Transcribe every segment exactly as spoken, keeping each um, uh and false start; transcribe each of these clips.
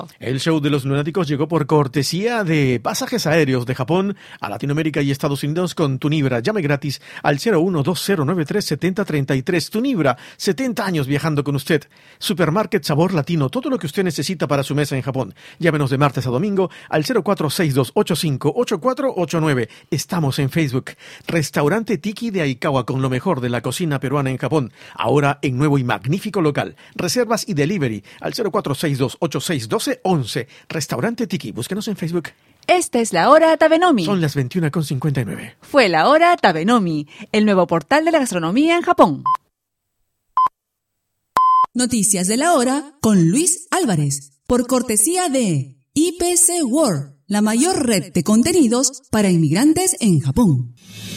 El show de los lunáticos llegó por cortesía de Pasajes Aéreos de Japón a Latinoamérica y Estados Unidos con Tunibra. Llame gratis al cero uno dos cero nueve tres siete cero tres tres. Tunibra, setenta años viajando con usted. Supermarket Sabor Latino, todo lo que usted necesita para su mesa en Japón. Llámenos de martes a domingo al cero cuatro seis dos ocho cinco ocho cuatro ocho nueve. Estamos en Facebook. Restaurante Tiki de Aikawa con lo mejor de la cocina peruana en Japón. Ahora en nuevo y magnífico local. Reservas y delivery al cero cuatro seis dos ocho seis uno dos once. Restaurante Tiki. Búsquenos en Facebook. Esta es la hora Tabenomi. Son las veintiuna con cincuenta y nueve. Fue la hora Tabenomi, el nuevo portal de la gastronomía en Japón. Noticias de la hora con Luis Álvarez, por cortesía de I P C World, la mayor red de contenidos para inmigrantes en Japón.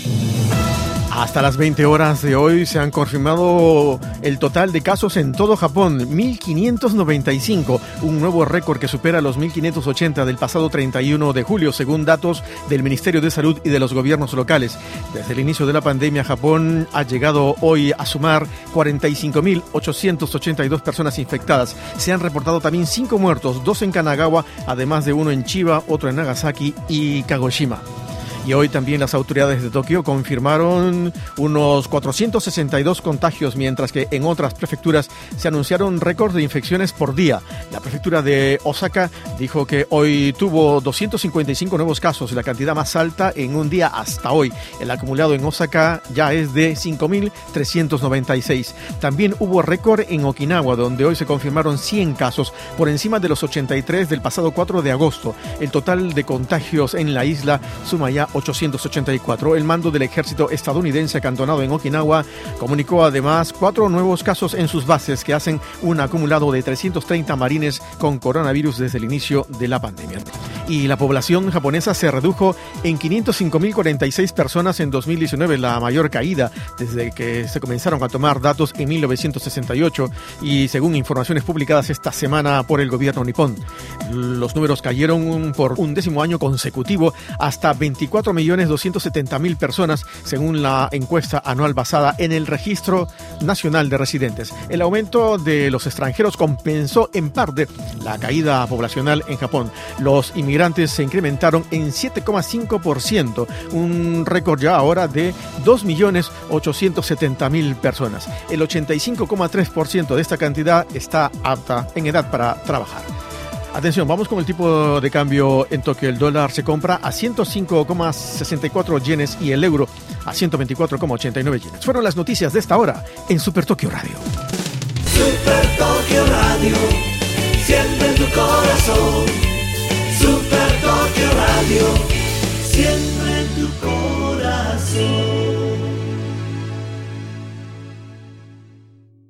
Hasta las veinte horas de hoy se han confirmado el total de casos en todo Japón, mil quinientos noventa y cinco, un nuevo récord que supera los mil quinientos ochenta del pasado treinta y uno de julio, según datos del Ministerio de Salud y de los gobiernos locales. Desde el inicio de la pandemia, Japón ha llegado hoy a sumar cuarenta y cinco mil ochocientas ochenta y dos personas infectadas. Se han reportado también cinco muertos, dos en Kanagawa, además de uno en Chiba, otro en Nagasaki y Kagoshima. Y hoy también las autoridades de Tokio confirmaron unos cuatrocientos sesenta y dos contagios, mientras que en otras prefecturas se anunciaron récords de infecciones por día. La prefectura de Osaka dijo que hoy tuvo doscientos cincuenta y cinco nuevos casos, la cantidad más alta en un día hasta hoy. El acumulado en Osaka ya es de cinco mil trescientos noventa y seis. También hubo récord en Okinawa, donde hoy se confirmaron cien casos, por encima de los ochenta y tres del pasado cuatro de agosto. El total de contagios en la isla suma ya ochocientos ochenta y cuatro. El mando del ejército estadounidense acantonado en Okinawa comunicó además cuatro nuevos casos en sus bases, que hacen un acumulado de trescientos treinta marines con coronavirus desde el inicio de la pandemia. Y la población japonesa se redujo en quinientos cinco mil cuarenta y seis personas en dos mil diecinueve, la mayor caída desde que se comenzaron a tomar datos en mil novecientos sesenta y ocho, y según informaciones publicadas esta semana por el gobierno nipón. Los números cayeron por un décimo año consecutivo hasta veinticuatro millones doscientos setenta mil personas, según la encuesta anual basada en el Registro Nacional de Residentes. El aumento de los extranjeros compensó en parte la caída poblacional en Japón. Los inmigrantes se incrementaron en siete coma cinco por ciento, un récord ya ahora de dos millones ochocientos setenta mil personas. El ochenta y cinco coma tres por ciento de esta cantidad está apta en edad para trabajar. Atención, vamos con el tipo de cambio en Tokio. El dólar se compra a ciento cinco coma sesenta y cuatro yenes y el euro a ciento veinticuatro coma ochenta y nueve yenes. Fueron las noticias de esta hora en Super Tokio Radio. Super Tokio Radio, siempre en tu corazón. Super Tokio Radio, siempre en tu corazón.